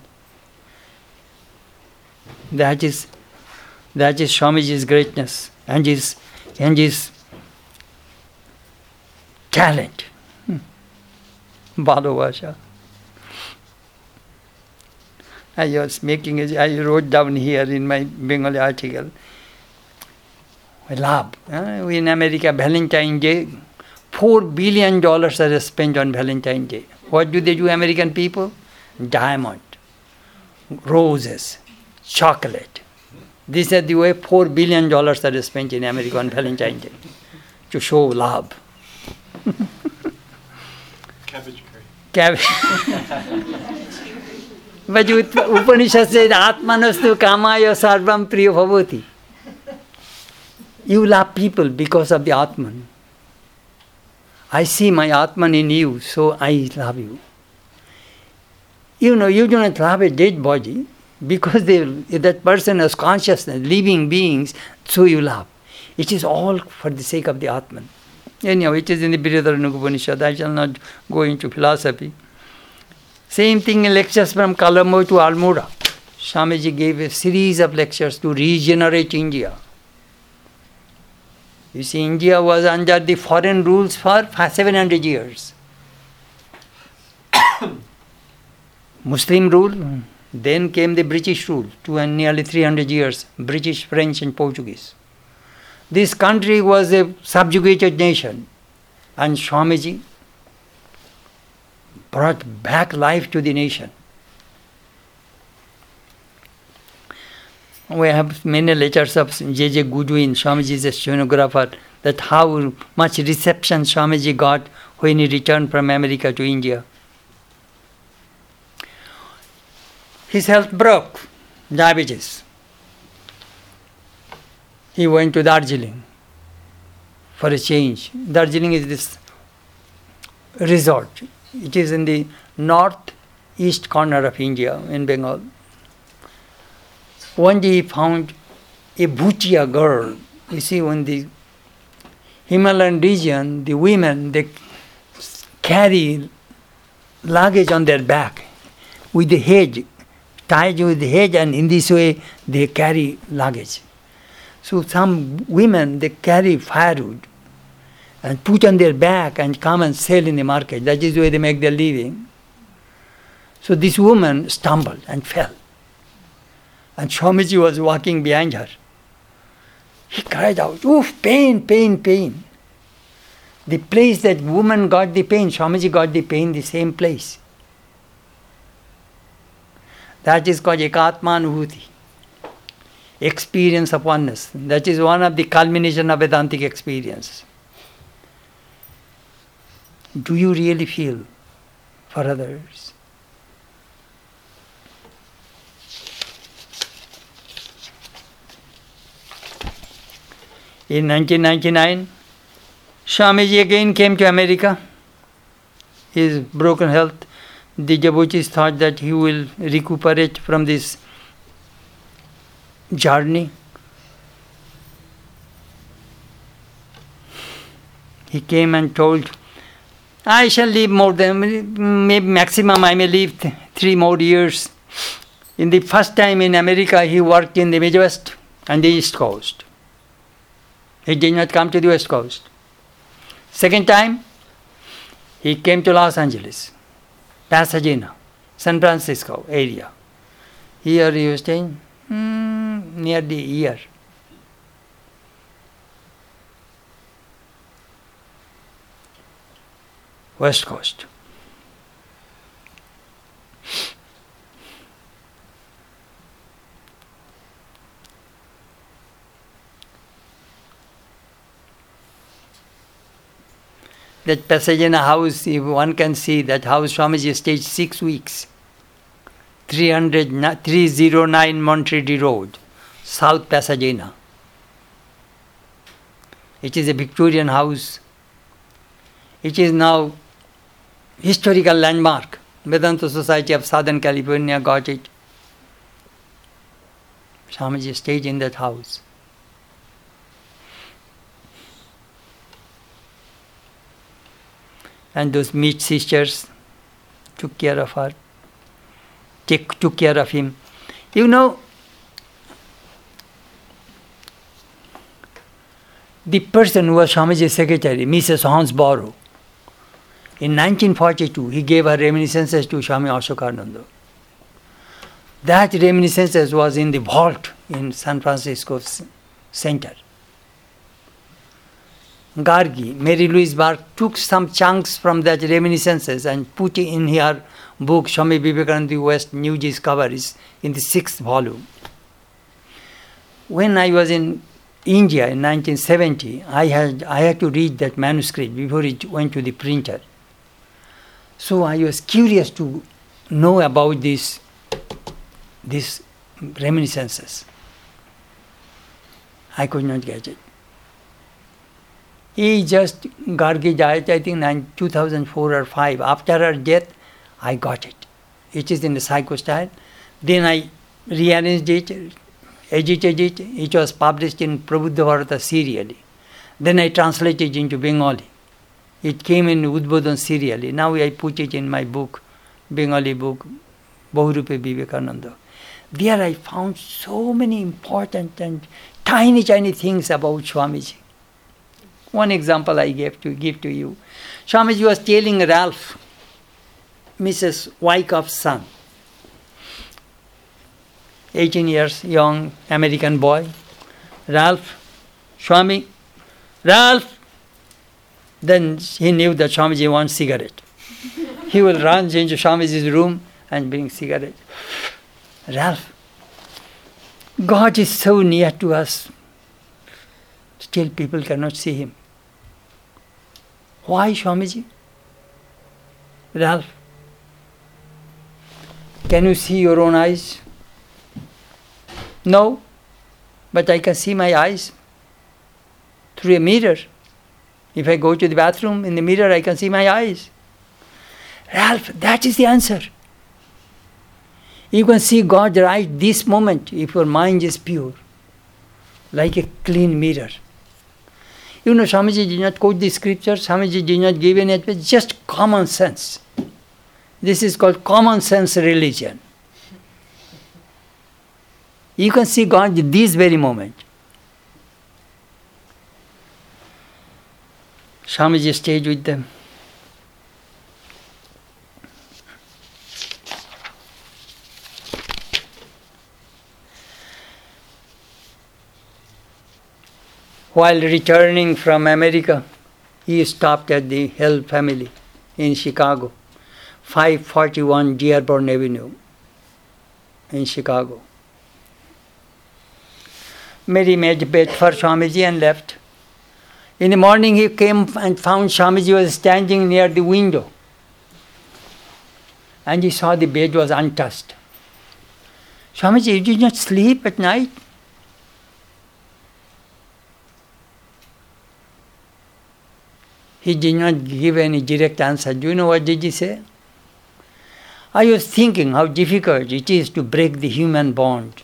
That is Swamiji's greatness and his talent. Bhalabhasha. I wrote down here in my Bengali article, Labh. In America, Valentine's Day, $4 billion are spent on Valentine's Day. What do they do, American people? Diamond, roses, chocolate. This is the way $4 billion are spent in America on Valentine's Day to show love. Cabbage curry. But Upanishad says, Atmanastu kamaya sarvam priyo bhavati. You love people because of the Atman. I see my Atman in you, so I love you. You know, you do not love a dead body because that person has consciousness, living beings, so you love. It is all for the sake of the Atman. Anyhow, it is in the Brihadaranyaka Upanishad. I shall not go into philosophy. Same thing in lectures from Colombo to Almora. Swamiji gave a series of lectures to regenerate India. You see, India was under the foreign rules for 700 years. Muslim rule, then came the British rule, nearly 300 years, British, French and Portuguese. This country was a subjugated nation, and Swamiji brought back life to the nation. We have many letters of J.J. Goodwin, Swamiji's stenographer, that how much reception Swamiji got when he returned from America to India. His health broke, diabetes. He went to Darjeeling for a change. Darjeeling is this resort. It is in the northeast corner of India, in Bengal. One day he found a Bhutia girl. You see, in the Himalayan region, the women, they carry luggage on their back with the hedge, tied with the hedge, and in this way they carry luggage. So some women, they carry firewood and put on their back and come and sell in the market. That is the way they make their living. So this woman stumbled and fell. And Swamiji was walking behind her. He cried out, "Oof, pain, pain, pain." The place that woman got the pain, Swamiji got the pain, the same place. That is called Ekatmanubhuti, experience of oneness. That is one of the culmination of Vedantic experience. Do you really feel for others? In 1999, Swamiji again came to America. His broken health, the devotees thought that he will recuperate from this journey. He came and told I shall live more than, maybe maximum I may live 3 more years. In the first time in America, he worked in the Midwest and the East Coast. He did not come to the West Coast. Second time, he came to Los Angeles, Pasadena, San Francisco area. Here he was staying near the year. West Coast. That Pasadena house, if one can see that house, Swamiji stayed 6 weeks. 309 Montreal Road, South Pasadena. It is a Victorian house. It is now historical landmark. Vedanta Society of Southern California got it. Swamiji stayed in that house. And those meat sisters took care of her, took care of him. You know, the person who was Swamiji's secretary, Mrs. Hansborough, in 1942, he gave her reminiscences to Swami Ashokananda. That reminiscences was in the vault in San Francisco Center. Gargi, Mary Louise Bark, took some chunks from that reminiscences and put it in her book, Swami Vivekananda West New Discoveries, in the 6th volume. When I was in India in 1970, I had to read that manuscript before it went to the printer. So I was curious to know about these reminiscences. I could not get it. He just, Gargi died, I think, in 2004 or 5. After her death, I got it. It is in the psycho style. Then I rearranged it, edited it. It was published in Prabuddha Bharata serially. Then I translated it into Bengali. It came in Udbodhan serially. Now I put it in my book, Bengali book, Bahurupe Vivekananda. There I found so many important and tiny things about Swamiji. One example I give to you. Swamiji was telling Ralph, Mrs. Wyckoff's son, 18 years young American boy, Ralph, Swami, Ralph. Then he knew that Swamiji wants cigarette. He will run into Swamiji's room and bring cigarette. Ralph, God is so near to us. Still people cannot see him. Why, Swamiji? Ralph, can you see your own eyes? No, but I can see my eyes through a mirror. If I go to the bathroom, in the mirror I can see my eyes. Ralph, that is the answer. You can see God right this moment if your mind is pure, like a clean mirror. You know, Swamiji did not quote the scriptures, Swamiji did not give any advice, just common sense. This is called common sense religion. You can see God in this very moment. Swamiji stayed with them. While returning from America, he stopped at the Hill family in Chicago, 541 Dearborn Avenue in Chicago. Mary made bed for Swamiji and left. In the morning he came and found Swamiji was standing near the window. And he saw the bed was untouched. Swamiji, you did not sleep at night? He did not give any direct answer. Do you know what did he say? I was thinking how difficult it is to break the human bond.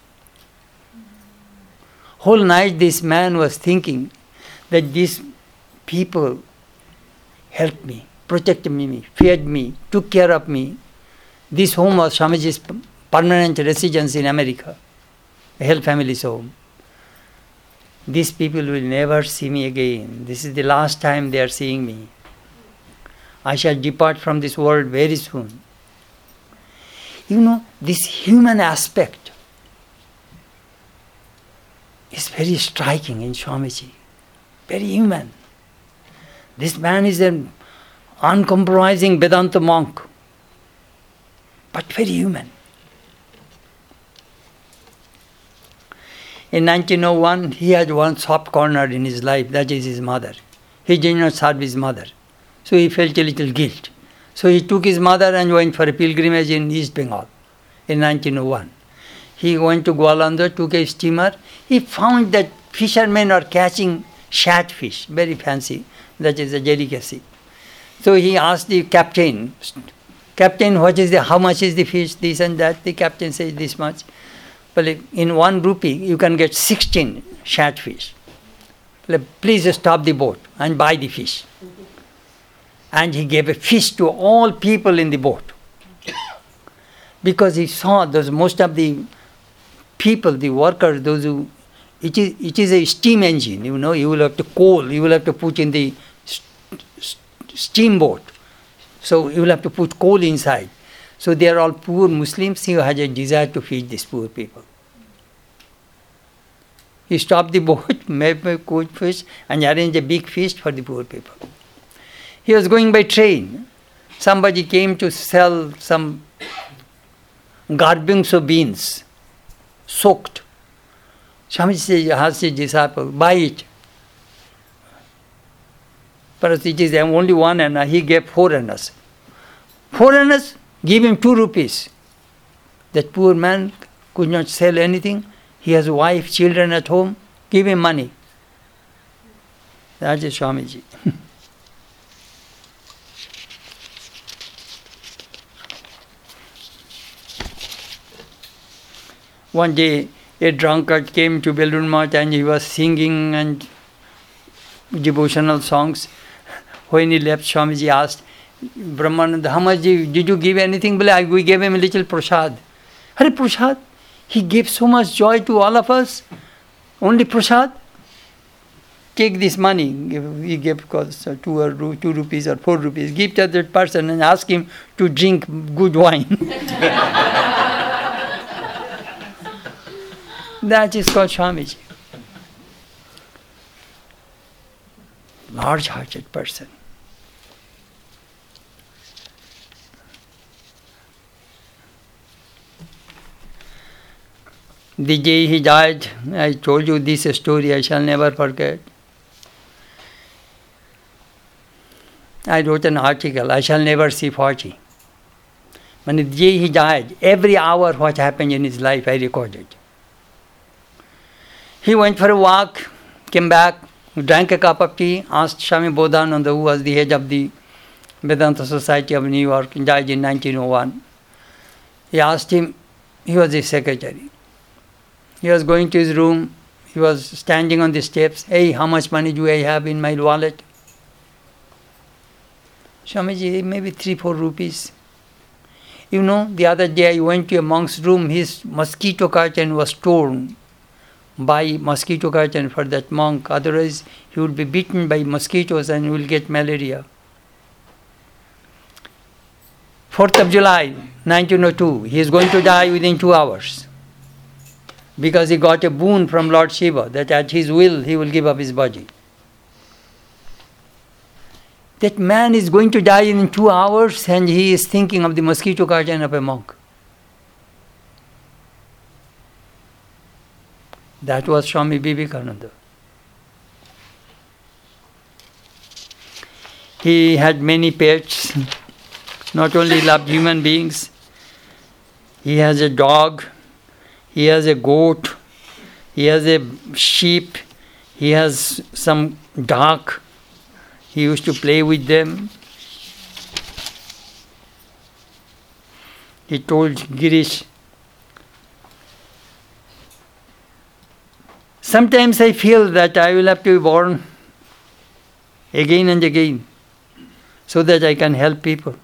Whole night this man was thinking that these people helped me, protected me, fed me, took care of me. This home was Swamiji's permanent residence in America, a Hell Family's home. These people will never see me again. This is the last time they are seeing me. I shall depart from this world very soon. You know, this human aspect is very striking in Swamiji. Very human. This man is an uncompromising Vedanta monk, but very human. In 1901, he had one soft corner in his life, that is his mother. He did not serve his mother, so he felt a little guilt. So he took his mother and went for a pilgrimage in East Bengal in 1901. He went to Gwalanda, took a steamer. He found that fishermen are catching shadfish, very fancy. That is a delicacy. So he asked the captain, how much is the fish, this and that? The captain says, this much. Well, in 1 rupee, you can get 16 shadfish. Well, please stop the boat and buy the fish. And he gave a fish to all people in the boat. Because he saw those most of the people, the workers, those who, it is a steam engine, you know, you will have to you will have to put in the steamboat. So you will have to put coal inside. So they are all poor Muslims who had a desire to feed these poor people. He stopped the boat, made a good fish, and arranged a big feast for the poor people. He was going by train. Somebody came to sell some garbings of beans, soaked. Swamiji asked his disciple, buy it. But it is only 1 anna, he gave 4 annas. 4 annas, give him 2 rupees. That poor man could not sell anything. He has a wife, children at home. Give him money. That is Swamiji. One day, a drunkard came to Belur Math and he was singing and devotional songs. When he left, Swamiji asked, Brahmananda, how much did you give anything? We gave him a little prasad. Hare prasad? He gave so much joy to all of us. Only prasad? Take this money. He gave 2 rupees or 4 rupees. Give to that person and ask him to drink good wine. That is called Swamiji. Large-hearted person. The day he died, I told you this story, I shall never forget. I wrote an article, I shall never see 40. When the day he died, every hour what happened in his life I recorded. He went for a walk, came back, drank a cup of tea, asked Swami Bodhananda, who was the head of the Vedanta Society of New York, died in 1901. He asked him, he was his secretary. He was going to his room, he was standing on the steps. Hey, how much money do I have in my wallet? Swamiji, maybe 3-4 rupees. You know, the other day I went to a monk's room, his mosquito curtain was torn. Buy mosquito curtain for that monk, otherwise he would be bitten by mosquitoes and will get malaria. 4th of July, 1902, he is going to die within 2 hours. Because he got a boon from Lord Shiva that at his will he will give up his body. That man is going to die in 2 hours and he is thinking of the mosquito curtain of a monk. That was Swami Vivekananda. He had many pets, not only loved human beings. He has a dog, he has a goat, he has a sheep, he has some duck. He used to play with them. He told Girish, sometimes I feel that I will have to be born again and again. so that I can help people.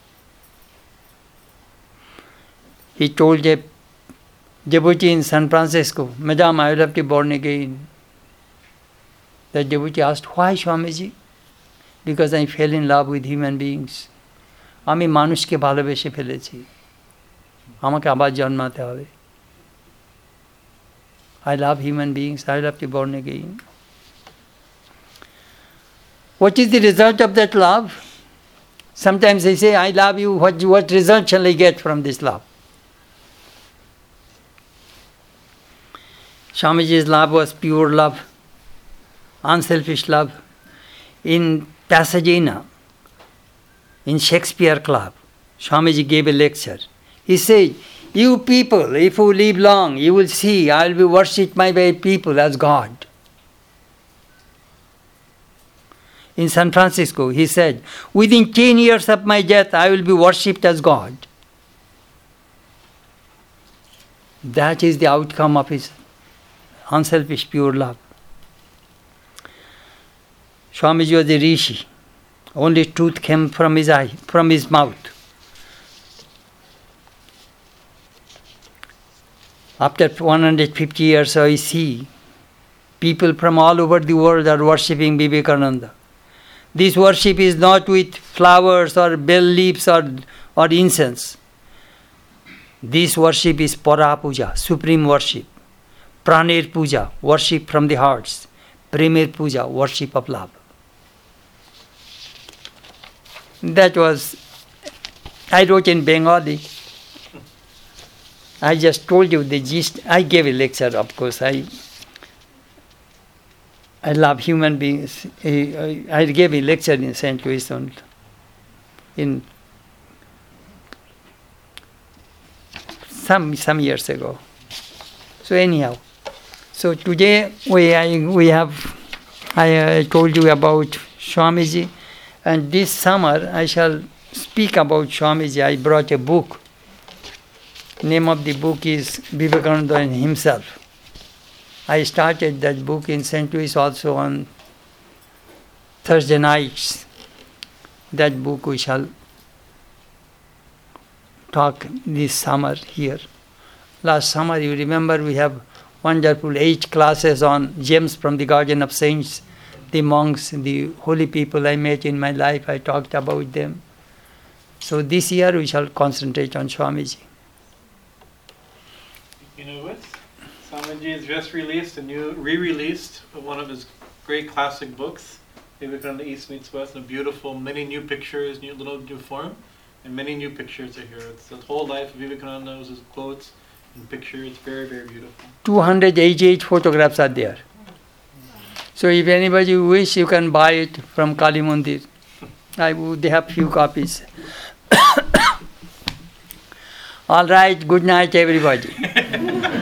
He told Jebbuchi in San Francisco, Madam, I will have to be born again. That Jebbuchi asked, why Swamiji? Because I fell in love with human beings. আমি মানুষকে ভালোবেসে ফেলেছি, আমাকে আবার জন্মাতে হবে। I love human beings, I will have to be born again. What is the result of that love? Sometimes they say, I love you, what result shall I get from this love? Swamiji's love was pure love, unselfish love. In Pasadena, in Shakespeare Club, Swamiji gave a lecture. He said, you people, if you live long, you will see I will be worshipped by people as God. In San Francisco, he said, within 10 years of my death, I will be worshipped as God. That is the outcome of his unselfish, pure love. Swamiji was a rishi. Only truth came from his eye, from his mouth. After 150 years, I see people from all over the world are worshipping Vivekananda. This worship is not with flowers or bell leaves or incense. This worship is Para Puja, supreme worship. Praner Puja, worship from the hearts. Premer Puja, worship of love. That was, I wrote in Bengali. I just told you the gist. I gave a lecture, of course. I love human beings. I gave a lecture in St. Louis in some years ago. So anyhow, so today I told you about Swamiji, and this summer I shall speak about Swamiji. I brought a book. Name of the book is Vivekananda and Himself. I started that book in St. Louis also on Thursday nights. That book we shall talk this summer here. Last summer, you remember, we have wonderful 8 classes on gems from the Garden of Saints, the monks, the holy people I met in my life. I talked about them. So this year we shall concentrate on Swamiji. You know what? Swamiji has just re-released one of his great classic books, Vivekananda East Meets West, a beautiful, many new pictures, new form, and many new pictures are here. It's the whole life of Vivekananda, his quotes and pictures. It's very, very beautiful. 288 photographs are there. So if anybody wish, you can buy it from Kali Mandir. They have few copies. All right, good night everybody.